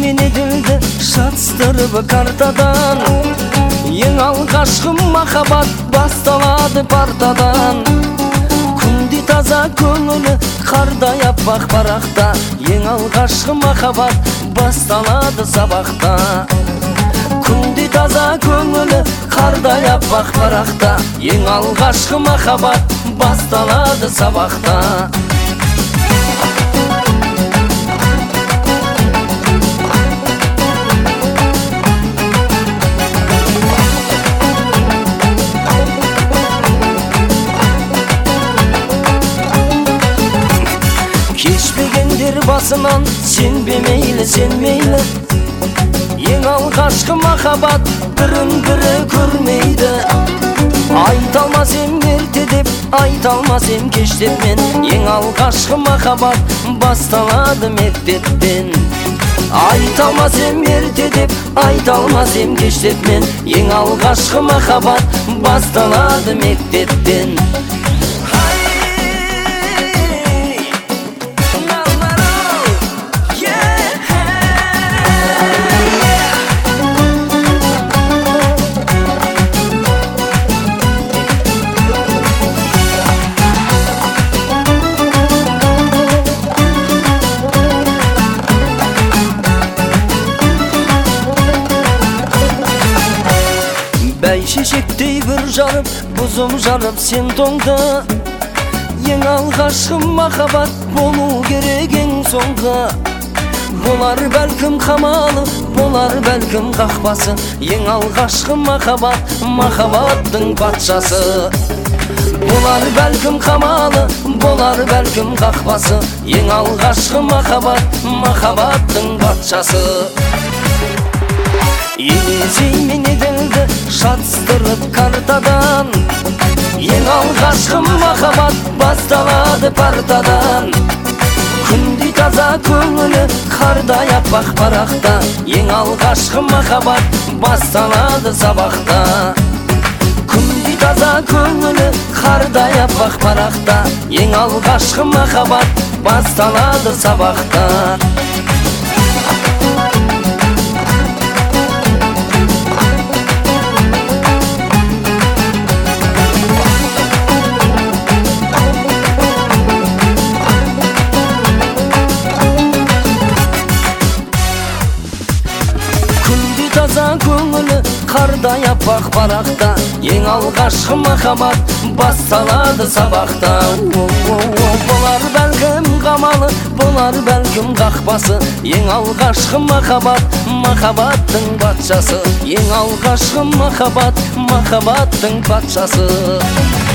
мени дилди шатыстырып картадан. Ең алғашқы махаббат басталады партадан. Күнди таза көңілі қардай аппақ барақта. Ең алғашқы махаббат басталады сабақта. Күнди таза көңілі қардай аппақ барақта. Ең алғашқы махаббат басталады сабақта. Кешпегендер басынан сенбе мейлі, сен мейлі. Ең алғашқы махаббат бірін-бірі көрмейді. Айта алмас ем ерте деп, айта алмас ем кеш деп мен. Ең алғашқы махаббат басталады мектептен. Айта алмас ем ерте деп, айта алмас ем кеш деп мен. Ең алғашқы махаббат басталады мектептен. Бәйшешектей бір жарып, бұзым жарып сен тоңды. Ең алғашқы махаббат болу керек ең соңғы. Болар бәлкім қамалы, болар бәлкім қақпасы. Ең алғашқы махаббат, махаббаттың патшасы. Болар бәлкім қамалы, болар бәлкім қақпасы. Ең алғашқы махаббат, махаббаттың патшасы. Елесей мені ділді шатыстырып картадан. Ең алғашқы махаббат басталады партадан. Күнди таза көңілі қардай аппақ барақта. Ең алғашқы махаббат басталады сабақта. Күнди таза көңілі қардай аппақ барақта. Ең алғашқы махаббат басталады сабақта. Таза көңілі қардай аппақ барақта. Ең алғашқы махаббат басталады сабақта. Болар бәлкім қамалы, болар бәлкім қақпасы. Ең алғашқы махаббат, махаббаттың патшасы. Ең алғашқы махаббат, махаббаттың патшасы.